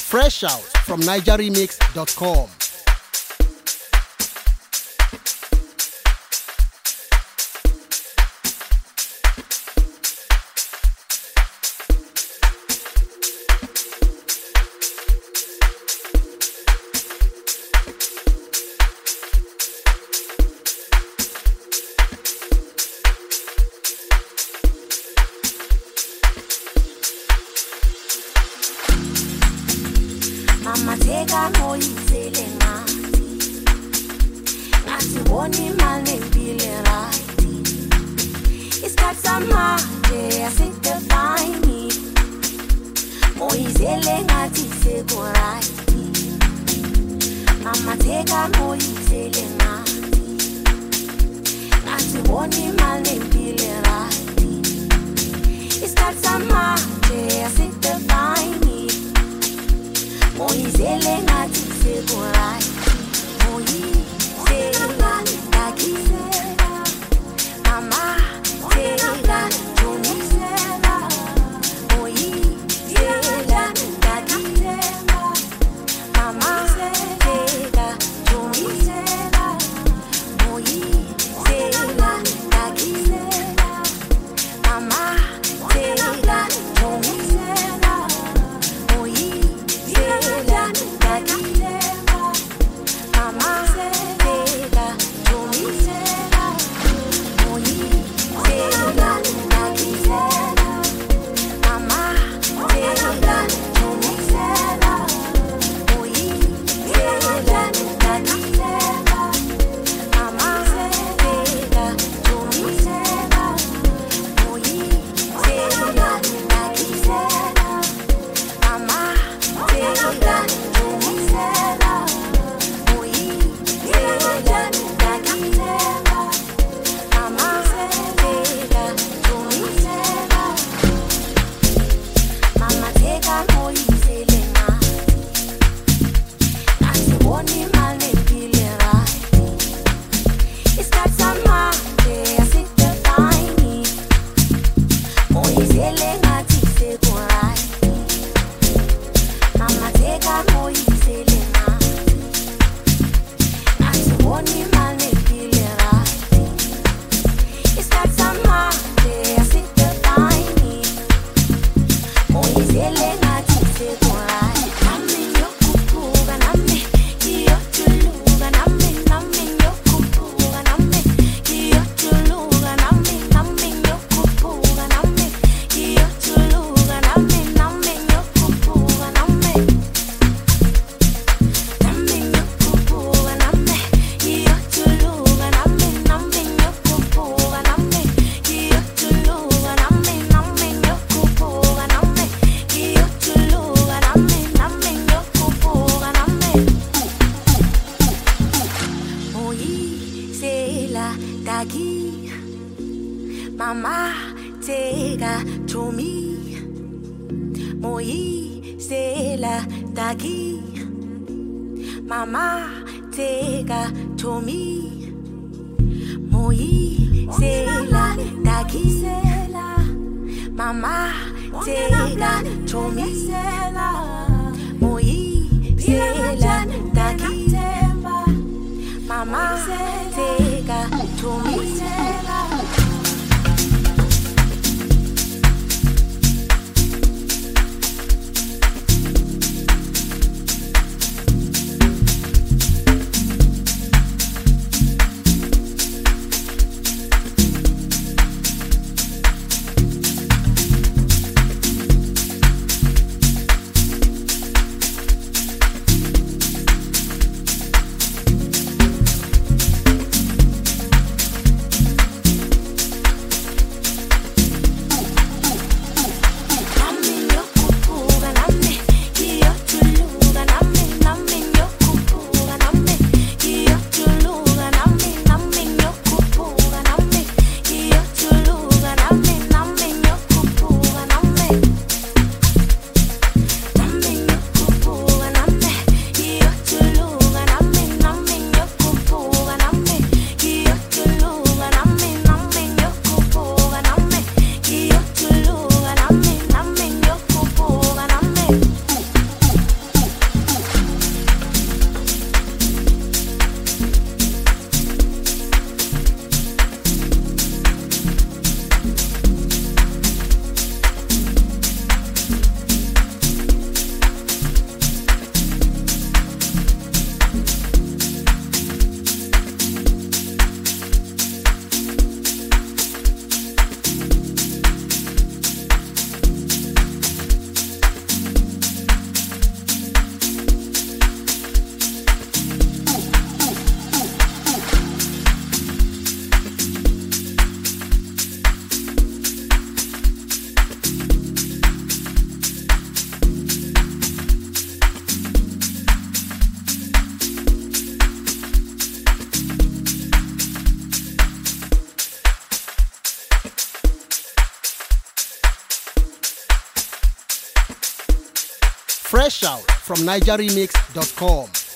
Fresh out from nigeremix.com. Mama teka moyizele ngathi woni mali ngempilo right. Isikhathi samanje asidefine moyizele ngathi seko right. Mama teka moyizele ngathi woni mali ngempilo right. Isikhathi samanje asidefine moyizele ngathi seko right. Moyizele ngakisela mama teka tumisela moyizele ngakisela mama teka tumisela moyizele ngakisela mama teka tumisela moyizele ngakisela mama teka tumisela moyizele ngakisela mama teka tumisela moyizele ngakisela mama teka tumisela moyizele ngakisela mama teka tumisela moyizele ngakisela mama teka tumisela mama teka moyizele ngathi woni mali ngempilo right. Isikhathi samanje asidefine moyizele ngathi seko right. Mama teka moyizele ngathi woni mali ngempilo right. Isikhathi samanje asidefine moyizele ngathi seko right. Nami ngiyokhuphuka nami ngiyojuluka nami ngiyokhuphuka nami ngiyojuluka nami ngiyokhuphuka nami ngiyojuluka nami ngiyokhuphuka nami ngiyojuluka nami ngiyojuluka nami ngiyokhupuka nami ngiyojuluka nami ngiyokhupuka nami ngiyojuluka nami ngiyokhupuka nami moyizela dagi mama teka tumi moyizela dagi mama teka tumi moyizela ngakisela mama teka tumisela moyizela ngakisela mama teka tumisela Fresh out from NigerRemix.com.